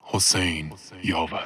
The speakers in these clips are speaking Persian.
حسین یاور.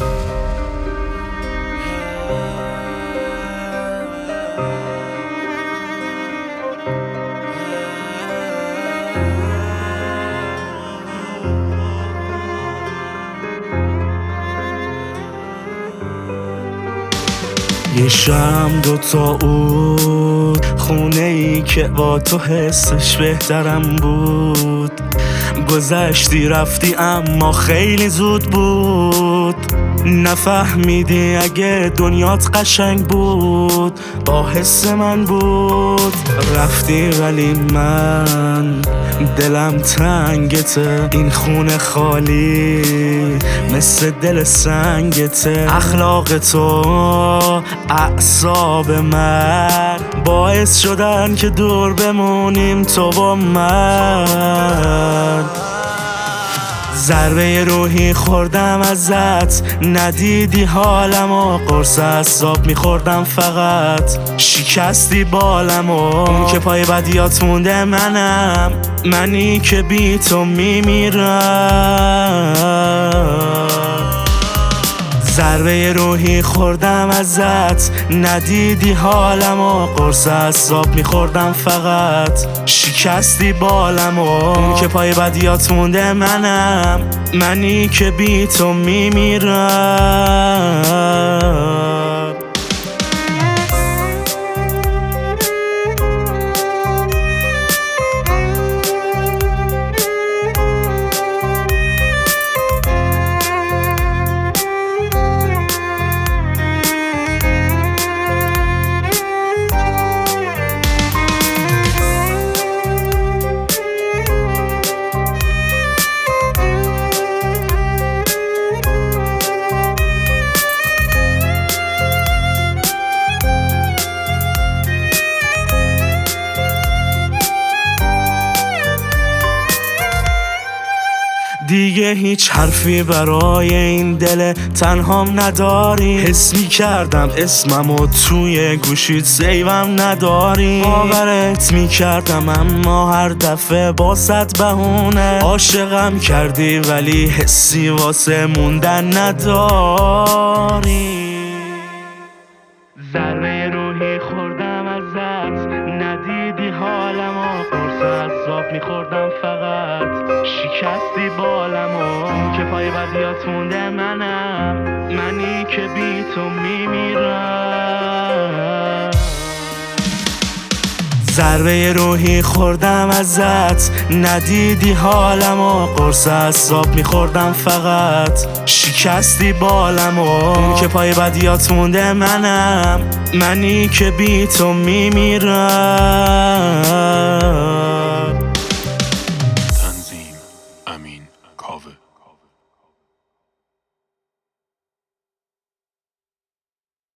یه شم دوتا بود، خونه ای که با تو حسش بهترم بود. گذشتی رفتی اما خیلی زود بود. نفهمیدی اگه دنیات قشنگ بود با حس من بود. رفتی ولی من دلم تنگته، این خونه خالی مثل دل سنگته. اخلاق تو اعصاب من باعث شدن که دور بمونیم تو با من. ضربه روحی خوردم ازت، ندیدی حالمو، قرص عصاب میخوردم فقط. شکستی بالمو، اون که پای بدیات مونده منم، منی که بی تو میمیرم. ضربه روحی خوردم ازت، ندیدی حالمو، قرص عصاب میخوردم فقط. شکستی بالمو، اون که پای بدیات مونده منم، منی که بی تو میمیرم. دیگه هیچ حرفی برای این دل تنهام نداری. حس می‌کردم اسممو توی گوشیت سیوم نداری. باورت می‌کردم اما هر دفعه با صد بهونه. عاشقم کردی ولی حسی واسه موندن نداری. ضربه روحی خوردم ازت، ندیدی حالمو، قرص عصاب میخوردم فقط. شکستی بالمو، که پای بدیات مونده منم، منی که بی تو میمیرم. ضربه روحی خوردم ازت، ندیدی حالمو، قرص عصاب میخوردم فقط. شکستی بالمو، اون که پای بدیات مونده منم، منی که بی تو میمیرم.